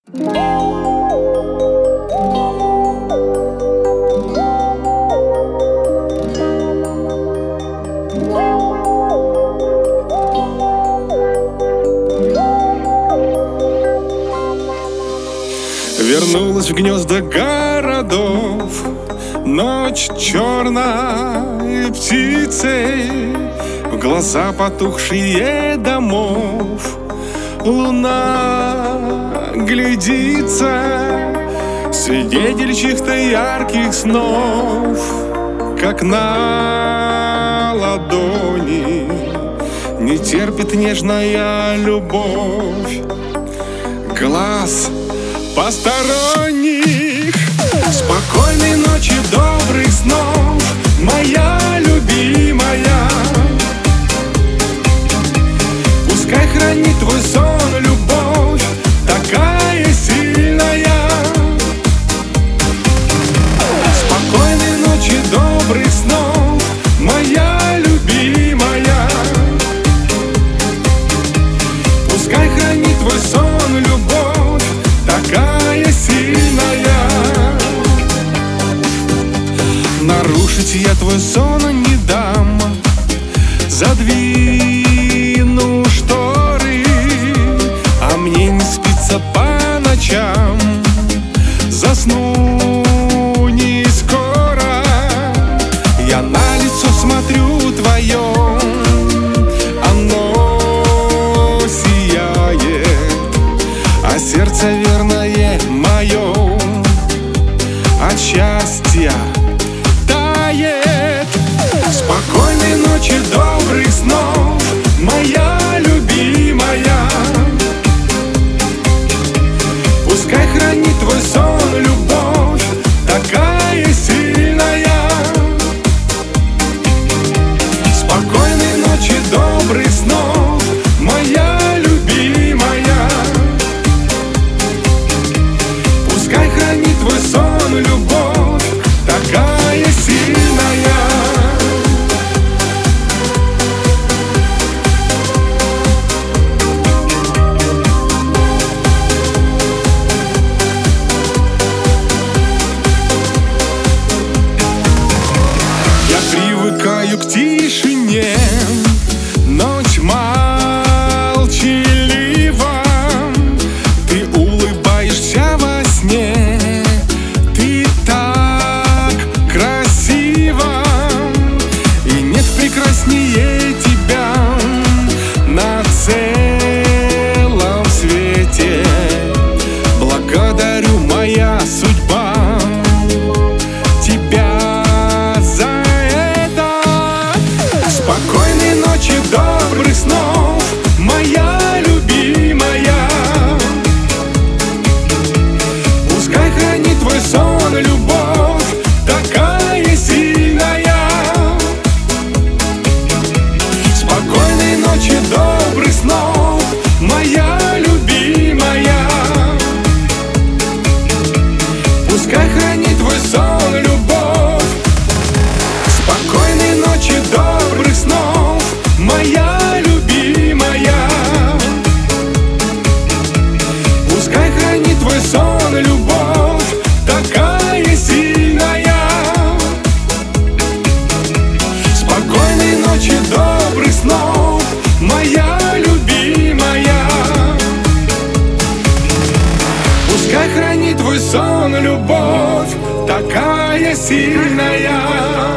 Вернулась в гнезда городов ночь черной птицей, в глаза потухшие домов луна глядится, свидетель чьих-то ярких снов, как на ладони не терпит нежная любовь глаз посторонних. Спокойной ночи, добрых снов, моя любимая. Пускай хранит твой сон любовь, такая сильная. Спокойной ночи, добрых снов, моя любимая. Пускай хранит твой сон любовь, такая сильная. Нарушить я твой сон не дам, задвину шторы, а мне не спится по ночам, засну не скоро. Я на лицо смотрю твое, оно сияет, а сердце верное мое от счастья тает. Спокойной ночи, добрых снов, моя любимая. Пускай хранит твой сон любовь, такая сильная. Спокойной ночи, добрых снов, моя любимая. Пускай хранит твой сон любовь, такая сильная. Я привыкаю к тишине, ночь молчалива. Ты улыбаешься во сне, ты так красива, и нет прекраснее тебя на целом свете. Благодарю, моя судьба, тебя за это. Спокойной ночи, добрых снов, моя любимая. Пускай хранит твой сон любовь, такая сильная. Спокойной ночи, добрых снов, моя любимая. Пускай хранит твой сон любовь. Спокойной ночи, добрых снов, моя любимая. Пускай хранит твой сон любовь, такая сильная. Спокойной ночи, добрых снов, моя любимая. Пускай хранит твой сон любовь, такая сильная.